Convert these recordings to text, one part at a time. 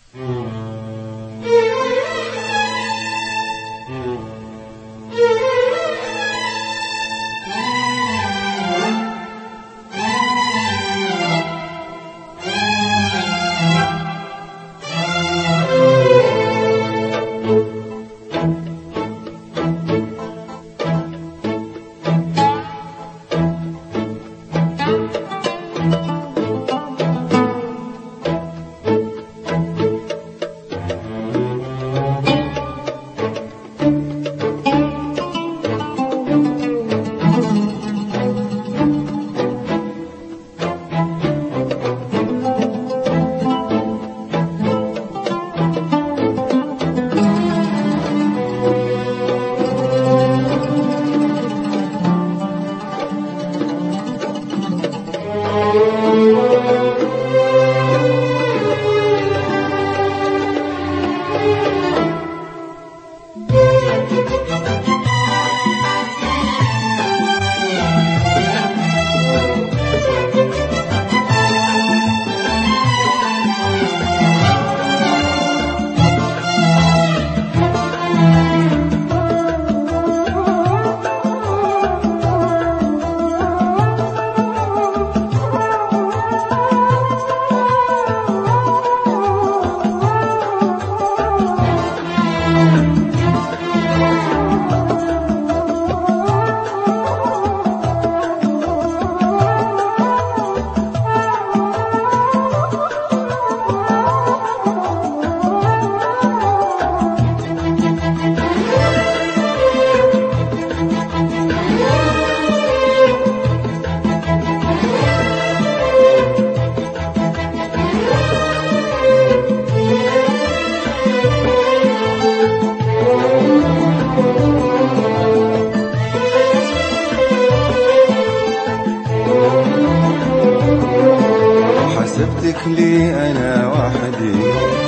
حسبتك لي أنا وحدي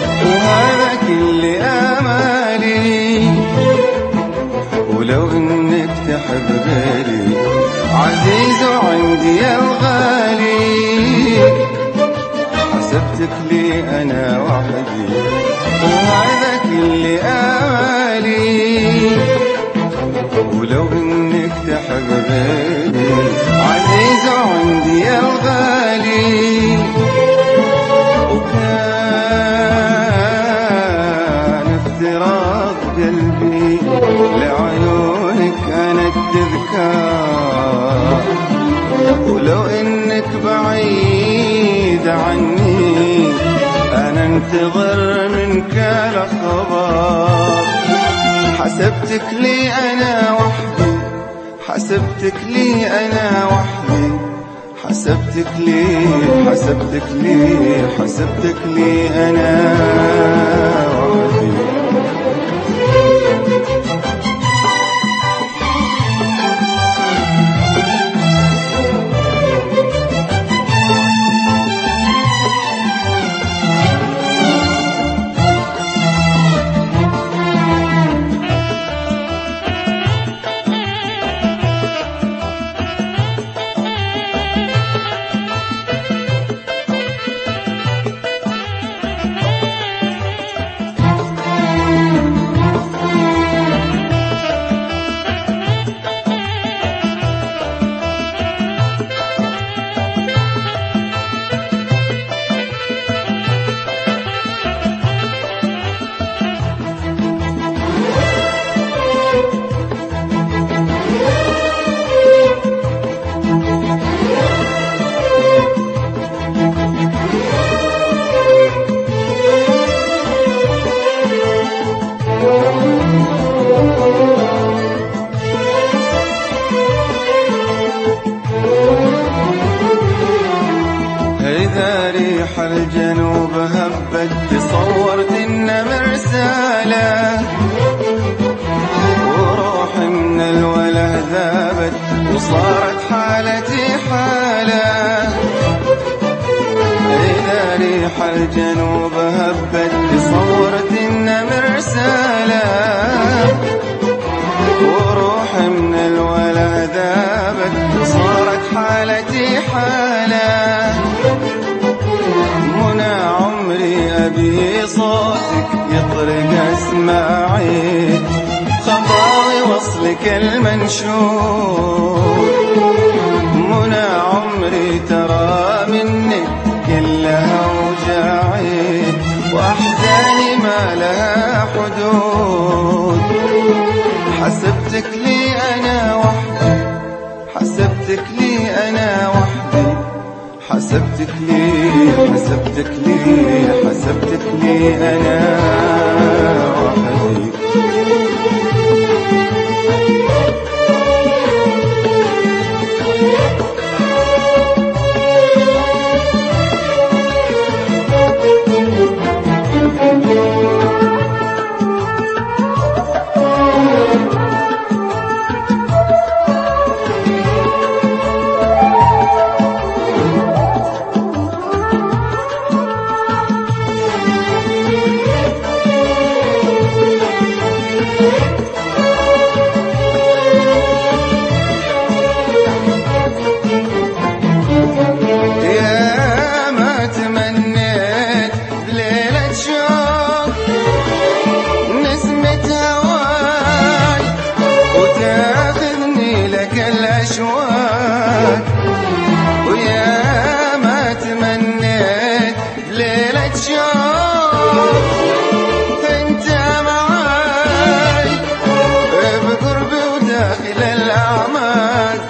وهذا كل آمالي، ولو إنك تحب غيري عزيز عندي يا الغالي. حسبتك لي أنا وحدي وهذا كل آمالي، ولو إنك تحب غيري عزيز عندي يا الغالي. قلبي لعيونك أنا التذكار، ولو إنك بعيد عني أنا انتظر منك الأخبار. حسبتك لي أنا وحدي، حسبتك لي أنا وحدي، حسبتك لي حسبتك لي حسبتك لي أنا وحدي. إذا ريح الجنوب هبت تصورت النمر رسالة، وروحي من الوله ذابت وصارت حالتي حالة. إذا ريح الجنوب هبت تصورت النمر رسالة، وروحي من الوله ذابت وصارت حالتي حالة. منى عمري في صوتك يطرق أسماعي، خطاوي وصلك المنشور، منى عمري ترى منك كلها وجاعي، وأحزاني ما لها حدود. حسبتك لي أنا وحدي، حسبتك لي أنا وحدي، حسبتك لي حسبتك لي حسبتك لي أنا وحدي. ويا ما تمنيت ليلة شوق انت معاي بقربي وداخل الأعماق.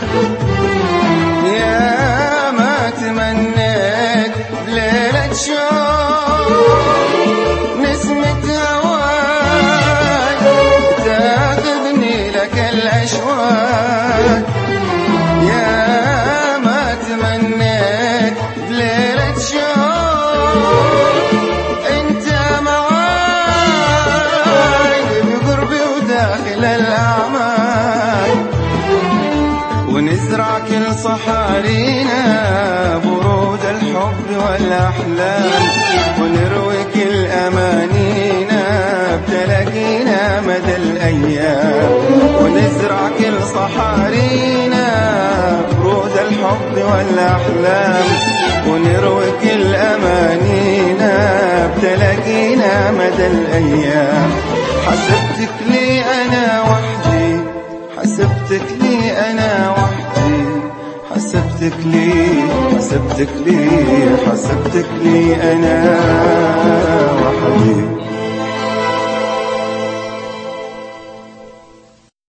يا ما تمنيت ليلة شوق نسمة هواي تاخذني لك الأشواق. يا ما تمنيت بليلة شوق انت معاي بقربي وداخل الأعماق. ونزرع كل صحارينا برود الحب والأحلام، ونروي كل أمانينا بتلاقينا مدى الأيام. ونزرع كل صحارينا برود الحب والأحلام، ونروي كل أمانينا بتلاقينا مدى الأيام. حسبتك لي أنا وحدي، حسبتك لي أنا وحدي، حسبتك لي حسبتك لي حسبتك لي أنا وحدي.